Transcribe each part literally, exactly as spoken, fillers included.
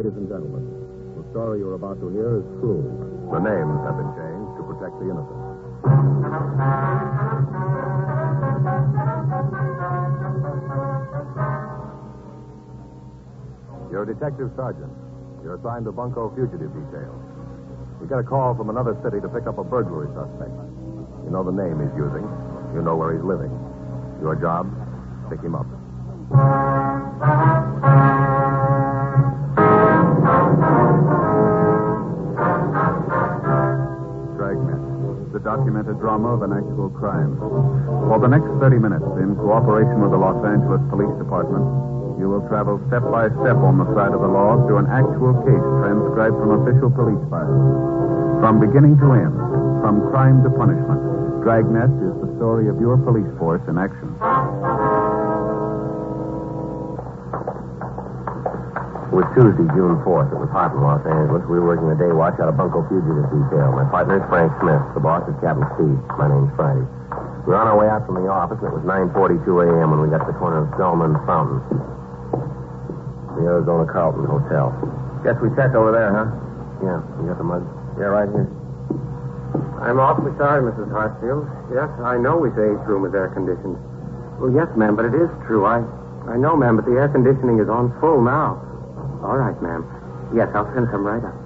Ladies and gentlemen, the story you're about to hear is true. The names have been changed to protect the innocent. You're a detective sergeant. You're assigned to Bunko Fugitive Detail. You get a call from another city to pick up a burglary suspect. You know the name he's using. You know where he's living. Your job, pick him up. Dragnet, the documented drama of an actual crime. For the next thirty minutes, in cooperation with the Los Angeles Police Department, you will travel step by step on the side of the law through an actual case transcribed from official police files. From beginning to end, from crime to punishment, Dragnet is the story of your police force in action. It was Tuesday, June fourth. It was hot in Los Angeles. We were working the day watch out of Bunko Fugitive Detail. My partner is Frank Smith. The boss is Captain Steve. My name's Friday. We were on our way out from the office, and it was nine forty-two a.m. when we got to the corner of Selma and Fountain. The Arizona Carlton Hotel. Guess we checked over there, huh? Yeah, you got the mug? Yeah, right here. I'm awfully sorry, Missus Hartsfield. Yes, I know we say each room is air conditioned. Well, yes, ma'am, but it is true. I, I know, ma'am, but the air conditioning is on full now. All right, ma'am. Yes, I'll send some right up.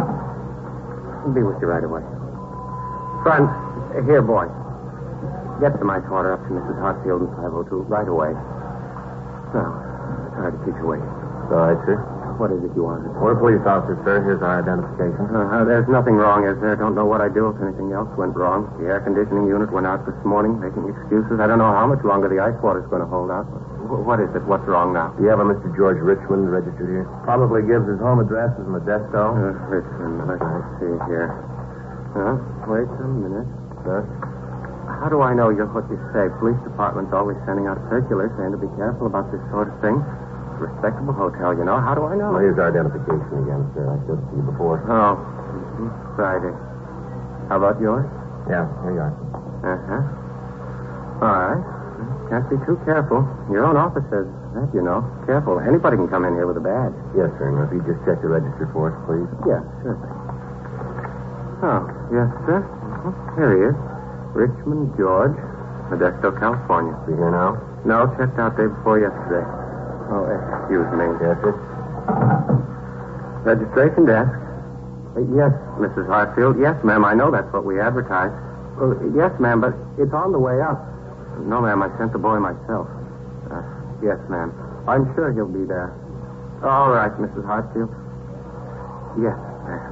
I'll be with you right away. Front, here, boy. Get some ice water up to Missus Hartsfield in five oh two right away. Now, sorry to keep you waiting. All right, sir. What is it you wanted? We're police officers, sir. Here's our identification. Uh, there's nothing wrong, is there? Don't know what I'd do if anything else went wrong. The air conditioning unit went out this morning, making excuses. I don't know how much longer the ice water's going to hold out. What is it? What's wrong now? Do you have a Mister George Richmond registered here? Probably gives his home address as Modesto. Uh, Richmond, let's see here. Uh, wait a minute. Sir? How do I know you're what you say? Police department's always sending out circulars saying to be careful about this sort of thing. Respectable hotel, you know. How do I know? Well, here's our identification again, sir. I showed it to you before. Oh, mm-hmm. Friday. How about yours? Yeah, here you are. Uh-huh. All right. Can't be too careful. Your own office says that, you know. Careful. Anybody can come in here with a badge. Yes, sir. Now, if you just check the register for us, please. Yeah, sure thing. Oh, yes, sir. Uh-huh. Here he is. Richmond George, Modesto, California. Is he here now? No, checked out day before yesterday. Oh, excuse me. Yes, sir. Registration desk. Uh, yes, Missus Hartsfield. Yes, ma'am. I know that's what we advertise. Uh, yes, ma'am, but it's on the way up. No, ma'am. I sent the boy myself. Uh, yes, ma'am. I'm sure he'll be there. All right, Missus Hartsfield. Yes, ma'am.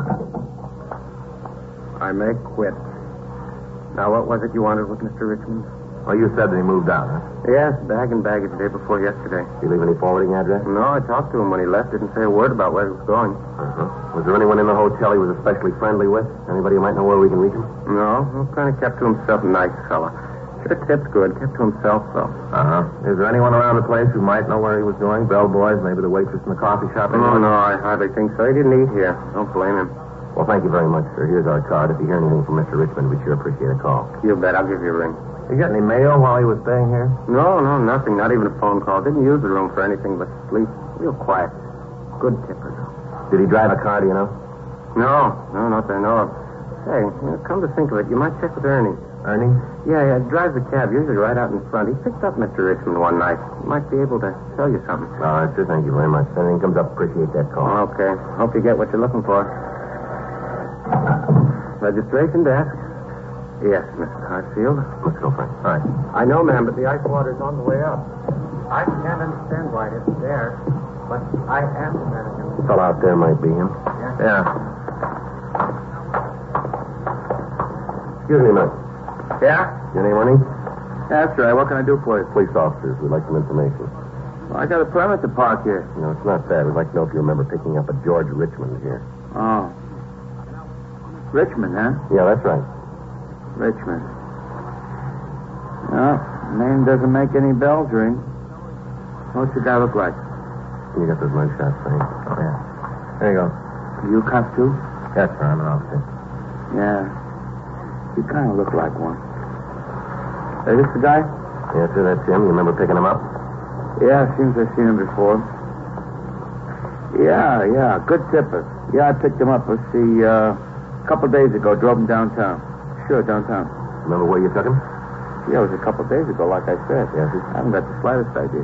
I may quit. Now, what was it you wanted with Mister Richmond? Well, you said that he moved out, huh? Yes, bag and baggage the day before yesterday. Did he leave any forwarding address? No, I talked to him when he left. Didn't say a word about where he was going. Uh-huh. Was there anyone in the hotel he was especially friendly with? Anybody who might know where we can reach him? No, he kind of kept to himself. Nice fella. Sure tipped good. Kept to himself, though. Uh-huh. Is there anyone around the place who might know where he was going? Bellboys, maybe the waitress in the coffee shop? Oh, no, I hardly think so. He didn't eat here. Don't blame him. Well, thank you very much, sir. Here's our card. If you hear anything from Mister Richmond, we'd sure appreciate a call. You bet. I'll give you a ring. You got any mail while he was staying here? No, no, nothing. Not even a phone call. Didn't use the room for anything but sleep. Real quiet. Good tipper, though. Did he drive a car, do you know? No, no, not that I know of. Hey, you know, come to think of it, you might check with Ernie. Ernie? Yeah, yeah, drives the cab, usually right out in front. He picked up Mister Richmond one night. Might be able to tell you something. All right, sir. Thank you very much. If anything comes up, appreciate that call. Okay. Hope you get what you're looking for. Registration desk. Yes, Mister Hartsfield. Let's go, Frank. All right. I know, ma'am, but the ice water's on the way up. I can't understand why it isn't there, but I am American. Fellow out there might be him. Yeah. Yeah. Excuse me a minute. Yeah? Your name, Ernie? That's right. What can I do for you? Police officers. We'd like some information. Well, I got a permit to park here. No, it's not that. We'd like to know if you remember picking up a George Richmond here. Oh. Richmond, huh? Yeah, that's right. Richmond. No, name doesn't make any bells ring. What's the guy look like? You got those mug shots, Frank? Oh, yeah. There you go. You cuffed too? Yes, sir. I'm an officer. Yeah. You kind of look like one. Is this the guy? Yes, sir. That's him. You remember picking him up? Yeah, seems I've seen him before. Yeah, yeah, good tipper. Yeah, I picked him up, let's see, uh, a couple days ago. Drove him downtown. Sure, downtown. Remember where you took him? Yeah, it was a couple days ago, like I said. Yes, sir. I haven't got the slightest idea.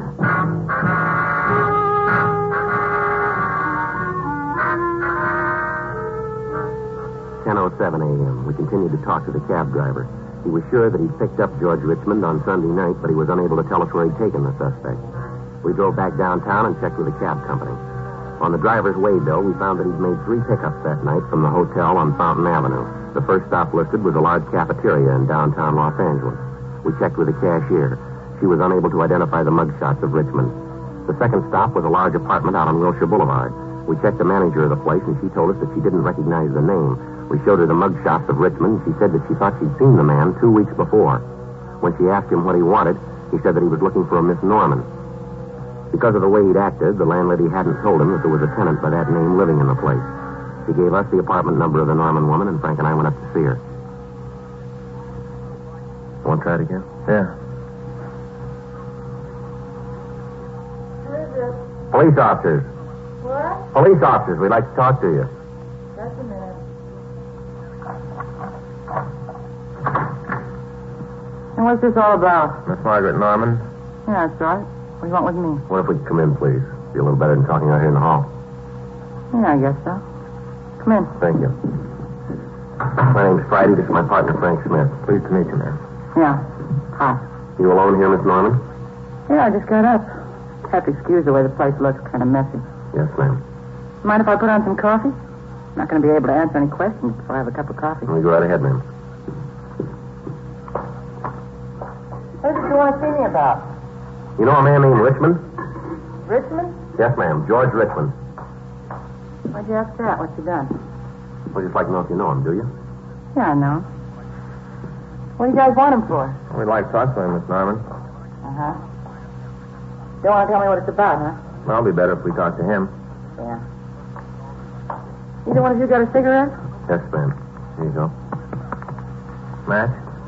ten oh seven a.m. We continued to talk to the cab driver. He was sure that he'd picked up George Richmond on Sunday night, but he was unable to tell us where he'd taken the suspect. We drove back downtown and checked with the cab company. On the driver's way bill, we found that he'd made three pickups that night from the hotel on Fountain Avenue. The first stop listed was a large cafeteria in downtown Los Angeles. We checked with the cashier. She was unable to identify the mugshots of Richmond. The second stop was a large apartment out on Wilshire Boulevard. We checked the manager of the place, and she told us that she didn't recognize the name. We showed her the mugshots of Richmond, and she said that she thought she'd seen the man two weeks before. When she asked him what he wanted, he said that he was looking for a Miss Norman. Because of the way he'd acted, the landlady hadn't told him that there was a tenant by that name living in the place. She gave us the apartment number of the Norman woman, and Frank and I went up to see her. Want to try it again? Yeah. Who is it? Police officers. What? Police officers, we'd like to talk to you. Just a minute. And what's this all about? Miss Margaret Norman, Yeah, that's right. What do you want with me? what if we could come in, please? Be a little better than talking out here in the hall. Yeah, I guess so. Come in. Thank you. My name's Friday. This is my partner, Frank Smith. Pleased to meet you, ma'am. Yeah. Hi. You alone here, Miss Norman? Yeah, I just got up. Have to excuse the way the place looks, kind of messy. Yes, ma'am. Mind if I put on some coffee? I'm not going to be able to answer any questions before I have a cup of coffee. You go right ahead, ma'am. What did you want to see me about? You know a man named Richmond? Richmond? Yes, ma'am. George Richmond. Why'd you ask that? What's he done? We'd just like to know if you know him, do you? Yeah, I know. What do you guys want him for? We'd like to talk to him, Miss Norman. Uh-huh. You don't want to tell me what it's about, huh? Well, it'll be better if we talk to him. Yeah. Either one of you got a cigarette? Yes, ma'am. Here you go. Match?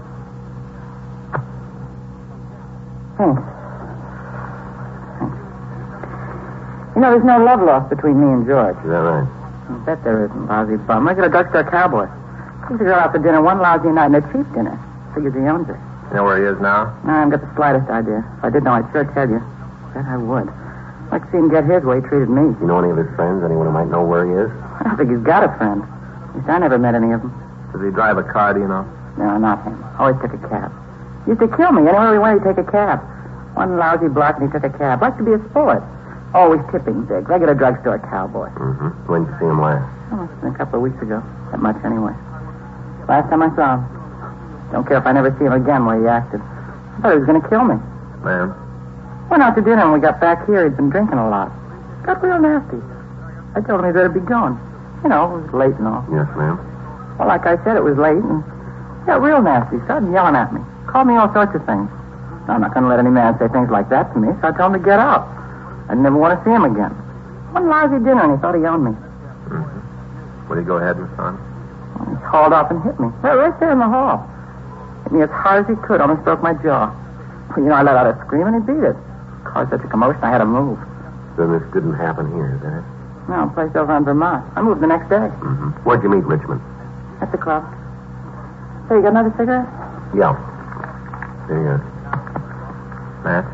Thanks. Thanks. You know, there's no love lost between me and George. Is that right? I bet there isn't, lousy bum. Look at a drugstore cowboy. Takes a girl out for dinner one lousy night and a cheap dinner. Figures he owns her. You know where he is now? No, I haven't got the slightest idea. If I did know, I'd sure tell you. Bet I would. I'd like to see him get his way he treated me. You know any of his friends? Anyone who might know where he is? I don't think he's got a friend. At least I never met any of them. Does he drive a car, do you know? No, not him. Always took a cab. Used to kill me. Anywhere we went, he'd take a cab. One lousy block and he took a cab. Liked to be a sport. Always tipping big. Regular drugstore cowboy. Mm-hmm. When did you see him last? Oh, it's been a couple of weeks ago. That much anyway. Last time I saw him. Don't care if I never see him again where he acted. I thought he was going to kill me. Ma'am? Went out to dinner and we got back here. He'd been drinking a lot. Got real nasty. I told him he better be going. You know, it was late and all. Yes, ma'am. Well, like I said, it was late and he got real nasty. Started yelling at me. Called me all sorts of things. I'm not going to let any man say things like that to me, so I told him to get out. I'd never want to see him again. One lousy dinner and he thought he owned me. Mm-hmm. Will you go ahead, Miss Norman? Well, he hauled off and hit me. Right, right there in the hall. Hit me as hard as he could, almost broke my jaw. Well, you know, I let out a scream and he beat it. Caused such a commotion, I had to move. Then this didn't happen here, is that it? No, a place over on Vermont. I moved the next day. Mm-hmm. Where'd you meet Richmond? At the club. Hey, you got another cigarette? Yeah. Here you go. Matt?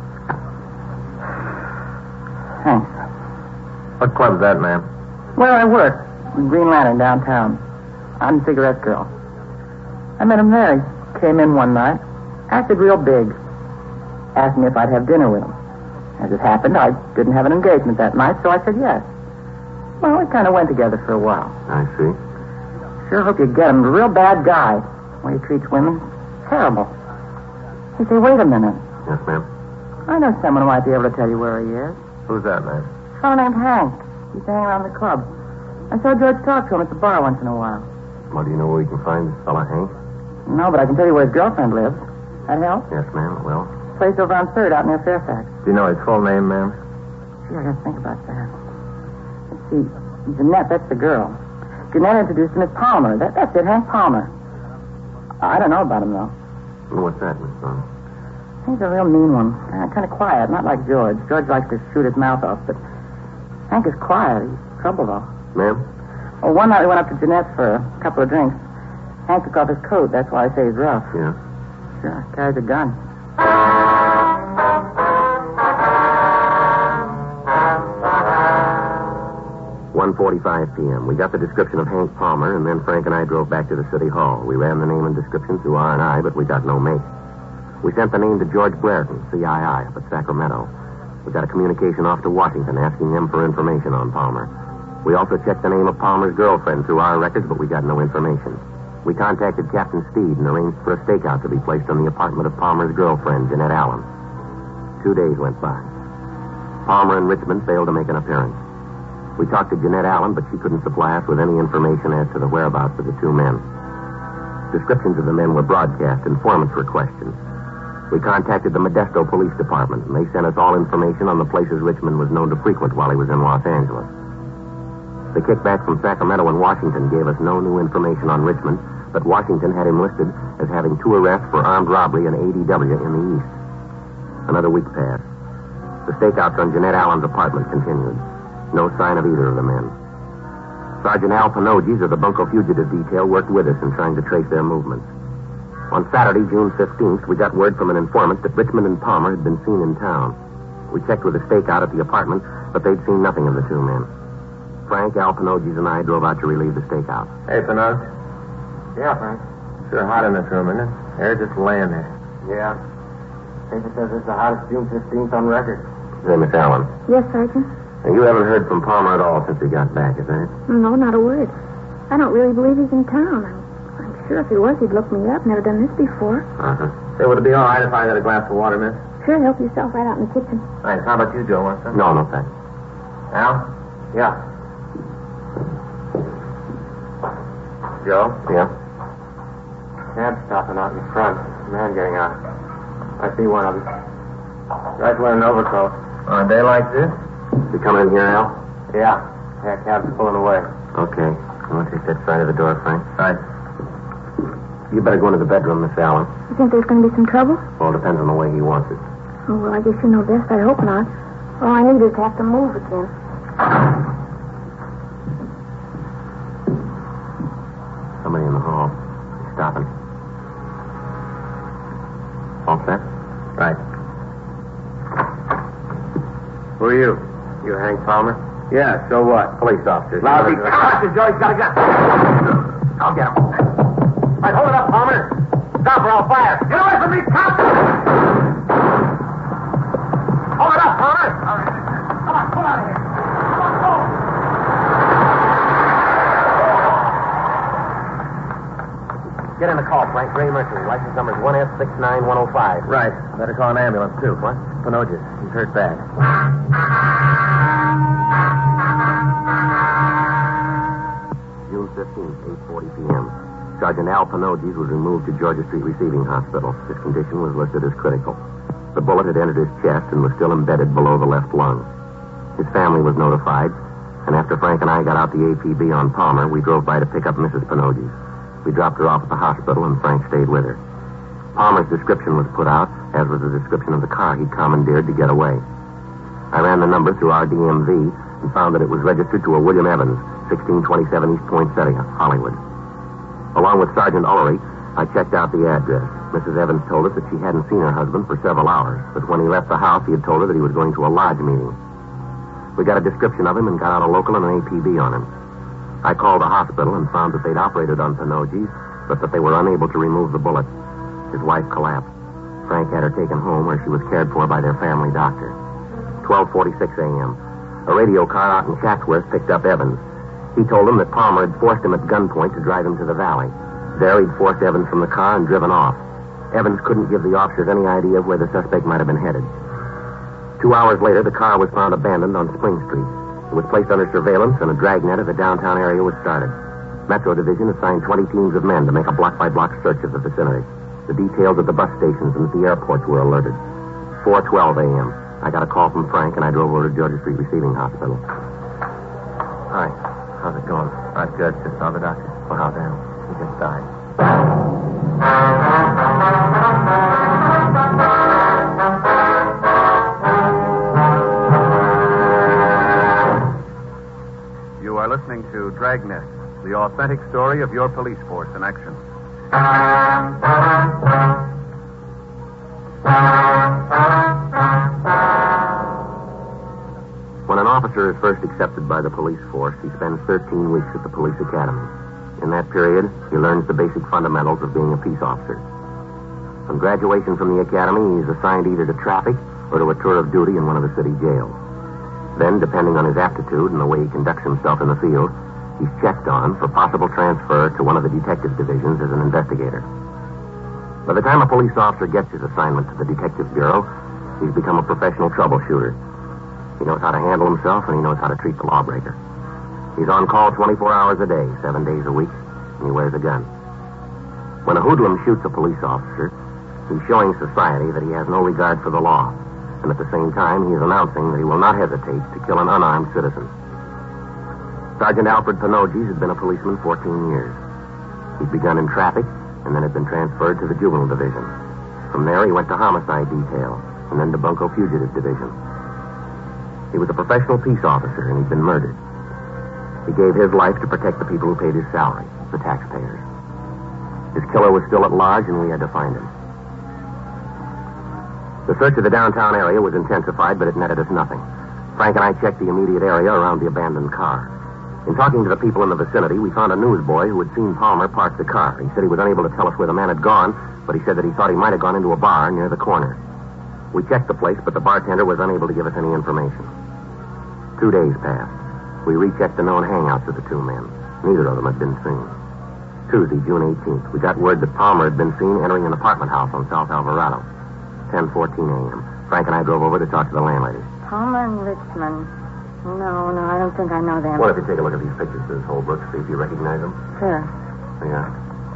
Thanks. What club's that, ma'am? Where I work, in Green Lantern downtown. I'm the cigarette girl. I met him there. He came in one night, acted real big. Asked me if I'd have dinner with him. As it happened, I didn't have an engagement that night, so I said yes. Well, we kind of went together for a while. I see. Sure hope you get him. A real bad guy. The way he treats women, terrible. Hey, say, wait a minute. Yes, ma'am. I know someone who might be able to tell you where he is. Who's that, ma'am? A fellow named Hank. He's hanging around the club. I saw George talk to him at the bar once in a while. Well, do you know where you can find this fella, Hank? No, but I can tell you where his girlfriend lives. That help? Yes, ma'am. Well, Place over on Third out near Fairfax. do you know his full name, ma'am? Gee, I gotta think about that. Let's see. Jeanette, that's the girl. Jeanette introduced him as Palmer. That, that's it, Hank Palmer. I don't know about him, though. Well, what's that, Miss Norman? He's a real mean one. Uh, kind of quiet, not like George. George likes to shoot his mouth off, but Hank is quiet. He's trouble, though. Ma'am? Oh, one night we went up to Jeanette's for a couple of drinks. Hank took off his coat. That's why I say he's rough. Yeah. Sure, carries a gun. one forty-five p.m. We got the description of Hank Palmer, and then Frank and I drove back to the city hall. We ran the name and description through R and I, but we got no mate. We sent the name to George Brereton, C I I, up at Sacramento. We got a communication off to Washington asking them for information on Palmer. We also checked the name of Palmer's girlfriend through our records, but we got no information. We contacted Captain Steed and arranged for a stakeout to be placed on the apartment of Palmer's girlfriend, Jeanette Allen. Two days went by. Palmer and Richmond failed to make an appearance. We talked to Jeanette Allen, but she couldn't supply us with any information as to the whereabouts of the two men. Descriptions of the men were broadcast. Informants were questioned. We contacted the Modesto Police Department, and they sent us all information on the places Richmond was known to frequent while he was in Los Angeles. The kickback from Sacramento and Washington gave us no new information on Richmond, but Washington had him listed as having two arrests for armed robbery and A D W in the East. Another week passed. The stakeouts on Jeanette Allen's apartment continued. No sign of either of the men. Sergeant Al Panoges of the Bunko Fugitive Detail worked with us in trying to trace their movements. On Saturday, June fifteenth, we got word from an informant that Richmond and Palmer had been seen in town. We checked with a stakeout at the apartment, but they'd seen nothing of the two men. Frank, Al Panoges, and I drove out to relieve the stakeout. Hey, Panoge. Yeah, Frank. Sure hot in this room, isn't it? Air just laying there. Yeah. Paper says it's the hottest June fifteenth on record. Hey, Miss Allen. Yes, Sergeant? Now, you haven't heard from Palmer at all since he got back, is that it? No, not a word. I don't really believe he's in town. I'm, I'm sure if he was, he'd look me up. Never done this before. Uh-huh. Say, would it be all right if I got a glass of water, miss? Sure, help yourself right out in the kitchen. Thanks. How about you, Joe? Want some? No, no, thanks. Al? Yeah. Joe? Yeah? Cab's stopping out in front. Man getting out. I see one of them. Guy's wearing an overcoat. On a day like this? You coming in here, Al? Yeah. Yeah, cab's pulling away. Okay. I'm going to take that side of the door, Frank. Right. You better go into the bedroom, Miss Allen. You think there's going to be some trouble? Well, it depends on the way he wants it. Oh, well, I guess you know best. I hope not. All I need is to have to move again. Somebody in the hall. He's stopping. All set? Right. Who are you? You Hank Palmer? Yeah, so what? Police officers. Lousy Officer Joe, he's got a gun. I'll get him. All right, hold it up, Palmer. Stop or I'll fire. Get away from me, cop! Hold it up, Palmer. All right. Come on, pull out of here. Come on, go. Get in the call, Frank. Gray Mercury. License number is one S six nine one oh five. Right. Better call an ambulance, too. What? Panoges. He's hurt bad. June fifteenth, eight forty p.m. Sergeant Al Panoges was removed to Georgia Street Receiving Hospital. His condition was listed as critical. The bullet had entered his chest and was still embedded below the left lung. His family was notified, and after Frank and I got out the A P B on Palmer, we drove by to pick up Missus Panoges. We dropped her off at the hospital, and Frank stayed with her. Palmer's description was put out, as was the description of the car he'd commandeered to get away. I ran the number through our D M V and found that it was registered to a William Evans, sixteen twenty-seven East Poinsettia, Hollywood. Along with Sergeant Ullery, I checked out the address. Missus Evans told us that she hadn't seen her husband for several hours, but when he left the house, he had told her that he was going to a lodge meeting. We got a description of him and got out a local and an A P B on him. I called the hospital and found that they'd operated on Panoges, but that they were unable to remove the bullet. His wife collapsed. Frank had her taken home where she was cared for by their family doctor. twelve forty-six a.m. A radio car out in Chatsworth picked up Evans. He told them that Palmer had forced him at gunpoint to drive him to the valley. There he'd forced Evans from the car and driven off. Evans couldn't give the officers any idea of where the suspect might have been headed. Two hours later, the car was found abandoned on Spring Street. It was placed under surveillance, and a dragnet of the downtown area was started. Metro Division assigned twenty teams of men to make a block-by-block search of the vicinity. The details of the bus stations and at the airports were alerted. four twelve a.m. I got a call from Frank, and I drove over to Georgia Street Receiving Hospital. Hi. How's it going? Not good. Just saw the doctor. Well, how's Al? He just died. You are listening to Dragnet, the authentic story of your police force in action. When an officer is first accepted by the police force, he spends thirteen weeks at the police academy. In that period, he learns the basic fundamentals of being a peace officer. On graduation from the academy, he is assigned either to traffic or to a tour of duty in one of the city jails. Then, depending on his aptitude and the way he conducts himself in the field, he's checked on for possible transfer to one of the detective divisions as an investigator. By the time a police officer gets his assignment to the detective bureau, he's become a professional troubleshooter. He knows how to handle himself, and he knows how to treat the lawbreaker. He's on call twenty-four hours a day, seven days a week, and he wears a gun. When a hoodlum shoots a police officer, he's showing society that he has no regard for the law, and at the same time, he is announcing that he will not hesitate to kill an unarmed citizen. Sergeant Alfred Panoges had been a policeman fourteen years. He'd begun in traffic, and then had been transferred to the juvenile division. From there, he went to homicide detail, and then to bunco fugitive division. He was a professional peace officer, and he'd been murdered. He gave his life to protect the people who paid his salary, the taxpayers. His killer was still at large, and we had to find him. The search of the downtown area was intensified, but it netted us nothing. Frank and I checked the immediate area around the abandoned car. In talking to the people in the vicinity, we found a newsboy who had seen Palmer park the car. He said he was unable to tell us where the man had gone, but he said that he thought he might have gone into a bar near the corner. We checked the place, but the bartender was unable to give us any information. Two days passed. We rechecked the known hangouts of the two men. Neither of them had been seen. Tuesday, June eighteenth, we got word that Palmer had been seen entering an apartment house on South Alvarado. ten fourteen a.m. Frank and I drove over to talk to the landlady. Palmer and Richmond. No, no, I don't think I know them. What if you take a look at these pictures, Miss Holbrook, see if you recognize them? Sure. Yeah.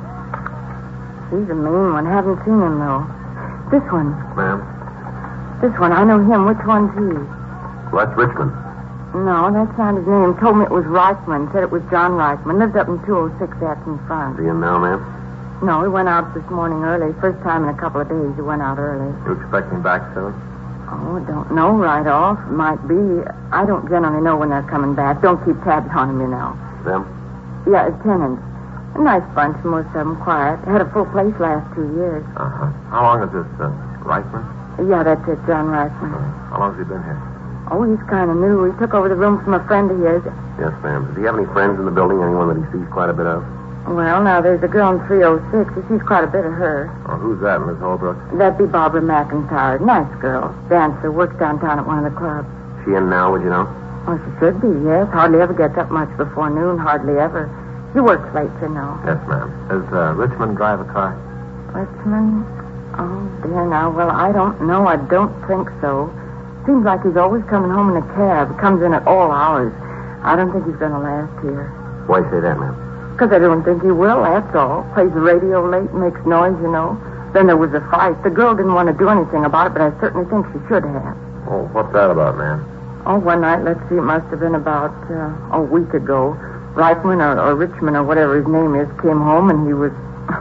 He's a mean one. Haven't seen him, though. This one. Ma'am? This one. I know him. Which one's he? Well, that's Richmond. No, that's not his name. Told me it was Reichman. Said it was John Reichman. Lives up in two oh six Atkins Front. Is he in now, ma'am? No, he went out this morning early. First time in a couple of days he went out early. You expect him back soon? Oh, I don't know right off. Might be. I don't generally know when they're coming back. Don't keep tabs on him, you know. Them? Yeah, his tenants. A nice bunch, most of them quiet. Had a full place last two years. Uh-huh. How long is this, uh, Reichman? Yeah, that's it, John Reichman. Uh, how long has he been here? Oh, he's kind of new. He took over the room from a friend of his. Yes, ma'am. Does he have any friends in the building? Anyone that he sees quite a bit of? Well, now, there's a girl in three oh six. He sees quite a bit of her. Oh, who's that, Miss Holbrook? That'd be Barbara McIntyre. Nice girl. Dancer. Works downtown at one of the clubs. She in now, would you know? Oh, she should be, yes. Hardly ever gets up much before noon. Hardly ever. She works late, you know. Yes, ma'am. Does uh, Richmond drive a car? Richmond? Oh, dear, now. Well, I don't know. I don't think so. Seems like he's always coming home in a cab. Comes in at all hours. I don't think he's going to last here. Why say that, ma'am? Because I don't think he will, that's all. Plays the radio late, makes noise, you know. Then there was a fight. The girl didn't want to do anything about it, but I certainly think she should have. Oh, what's that about, ma'am? Oh, one night, let's see, it must have been about uh, a week ago. Reichman or, or Richmond or whatever his name is came home and he was,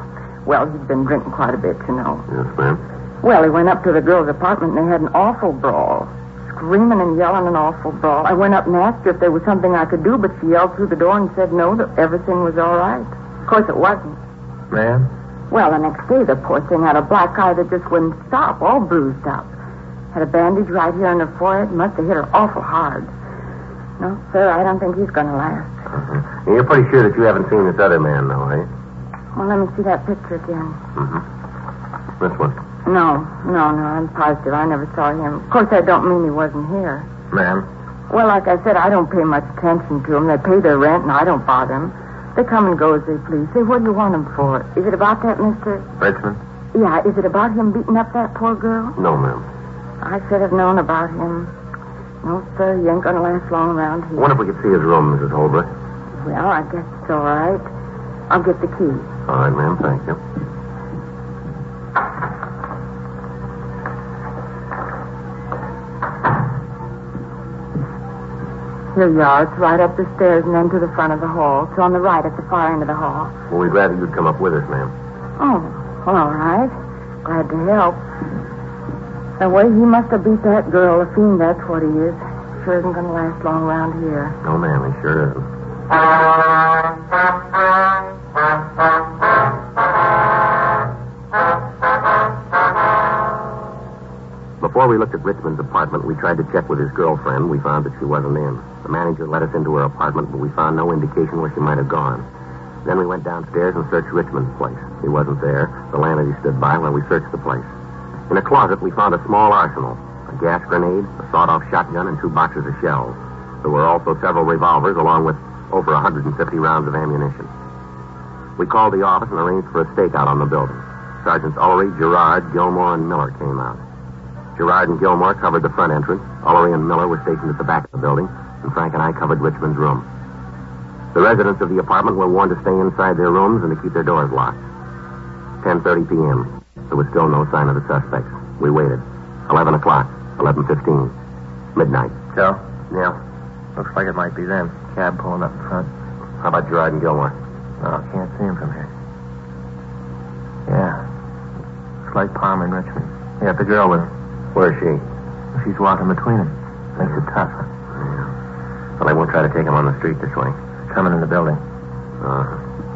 well, he'd been drinking quite a bit, you know. Yes, ma'am. Well, he went up to the girl's apartment and they had an awful brawl. Screaming and yelling an awful brawl. I went up and asked her if there was something I could do, but she yelled through the door and said no, that everything was all right. Of course, it wasn't. Ma'am? Well, the next day, the poor thing had a black eye that just wouldn't stop, all bruised up. Had a bandage right here on her forehead. Must have hit her awful hard. No, sir, I don't think he's going to last. Uh-huh. And you're pretty sure that you haven't seen this other man, though, eh? Well, let me see that picture again. Mm-hmm. This one? No, no, no, I'm positive. I never saw him. Of course, that don't mean he wasn't here. Ma'am? Well, like I said, I don't pay much attention to them. They pay their rent, and I don't bother them. They come and go as they please. Say, what do you want them for? Is it about that, mister? Richmond? Yeah, is it about him beating up that poor girl? No, ma'am. I should have known about him. No, sir, he ain't going to last long around here. I wonder if we could see his room, Missus Holbrook. Well, I guess it's all right. I'll get the key. All right, ma'am, thank you. Here you are. It's right up the stairs and then to the front of the hall. It's on the right at the far end of the hall. Well, we'd rather you'd come up with us, ma'am. Oh, well, all right. Glad to help. The way he must have beat that girl, a fiend, that's what he is. Sure isn't going to last long around here. No, ma'am, he sure isn't. Before we looked at Richmond's apartment, we tried to check with his girlfriend. We found that she wasn't in. The manager let us into her apartment, but we found no indication where she might have gone. Then we went downstairs and searched Richmond's place. He wasn't there. The landlady stood by while we searched the place. In a closet, we found a small arsenal, a gas grenade, a sawed-off shotgun, and two boxes of shells. There were also several revolvers, along with over one hundred fifty rounds of ammunition. We called the office and arranged for a stakeout on the building. Sergeants Ullery, Gerard, Gilmore, and Miller came out. Gerard and Gilmore covered the front entrance. Ullery and Miller were stationed at the back of the building, and Frank and I covered Richmond's room. The residents of the apartment were warned to stay inside their rooms and to keep their doors locked. ten thirty p.m. There was still no sign of the suspects. We waited. eleven o'clock, eleven fifteen, midnight. Joe? Yeah. Looks like it might be them. Cab pulling up in front. How about Gerard and Gilmore? Oh, can't see him from here. Yeah. Looks like Palmer and Richmond. They got the girl with him. Where is she? She's walking between them. Makes it tough. Yeah. Well, I won't try to take him on the street this way. Coming in the building. Uh-huh.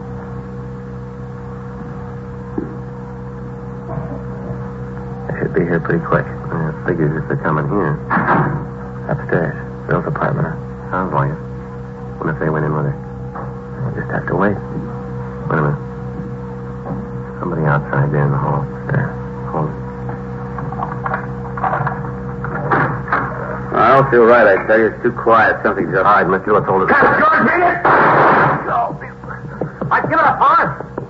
They should be here pretty quick. Yeah, it figures if they're coming here. Upstairs. Bill's apartment, huh? Sounds like it. What if they went in with her? We'll just have to wait. Wait a minute. Somebody outside there in the hall. There. Hold it. I don't feel right, I tell you. It's too quiet. Something's up. All right, mister, let's hold it. George, idiot! No, I give it up, Palmer.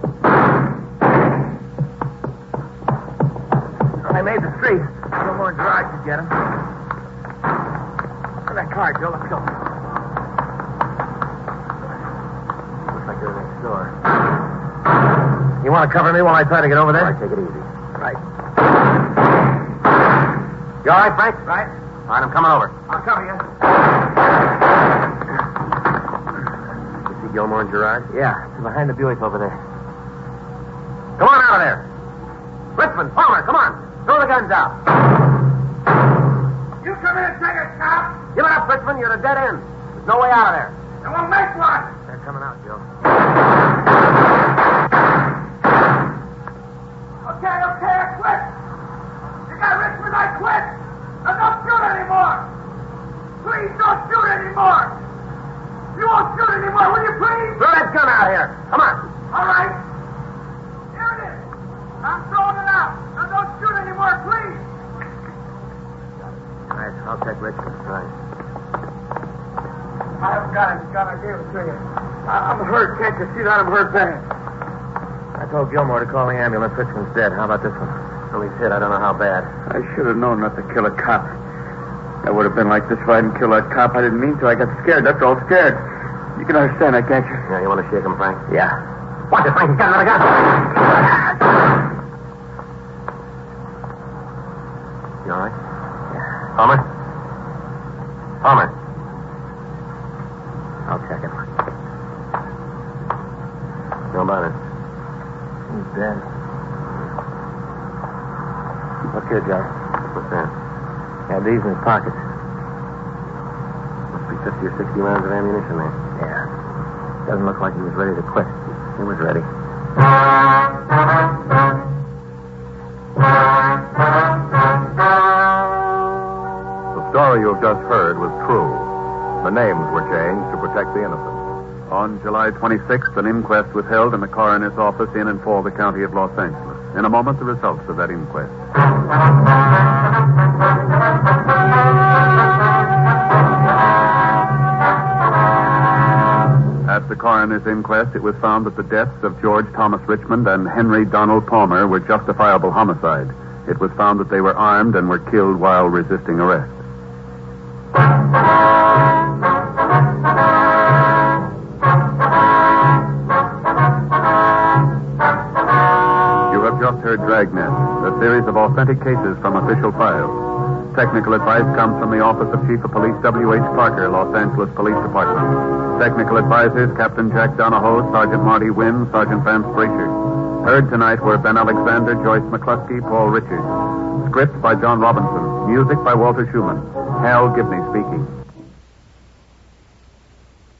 I made the street. No more Gerard could get him. Get that car, Joe. Let's go. Looks like they're next door. You want to cover me while I try to get over there? All right, take it easy. Right. You all right, Frank? Right. All right, I'm coming over. I'll cover you. You see Gilmore and Gerard? Yeah, it's behind the Buick over there. Come on out of there. Richmond, Palmer, come on. Throw the guns out. You come in and take a cop. Give it up, Richmond. You're at a dead end. There's no way out of there. And we'll make one. They're coming out, Joe. Okay, okay, I quit. You got Richmond, I quit. Now don't shoot anymore. Please don't shoot anymore. You won't shoot anymore, will you please? Throw that gun out here. Come on. All right. Here it is. I'm throwing it out. Now don't shoot anymore, please. All right, I'll take Richmond. All right. I haven't got his gun. I gave it to you. I- I'm hurt. Can't you see that? I'm hurt bad. I told Gilmore to call the ambulance. Richmond's dead. How about this one? Well, he's hit. I don't know how bad. I should have known not to kill a cop. I would have been like this if I hadn't killed that cop. I didn't mean to. I got scared. That's all, scared. You can understand that, can't you? Yeah, you want to shake him, Frank? Yeah. Watch it, Frank. He's got another gun. You all right? Yeah. Palmer? Palmer. I'll check him. No matter. He's dead. Look here, Joe. What's that? Had these in his pockets. Must be fifty or sixty rounds of ammunition there. Yeah. Doesn't look like he was ready to quit. He was ready. The story you have just heard was true. The names were changed to protect the innocent. On July twenty-sixth, an inquest was held in the coroner's office in and for the county of Los Angeles. In a moment, the results of that inquest. At the coroner's inquest, it was found that the deaths of George Thomas Richmond and Henry Donald Palmer were justifiable homicide. It was found that they were armed and were killed while resisting arrest. You have just heard Dragnet, a series of authentic cases from official files. Technical advice comes from the Office of Chief of Police W H Parker, Los Angeles Police Department. Technical advisors, Captain Jack Donahoe, Sergeant Marty Wynn, Sergeant Vance Brasher. Heard tonight were Ben Alexander, Joyce McCluskey, Paul Richards. Script by John Robinson. Music by Walter Schumann. Hal Gibney speaking.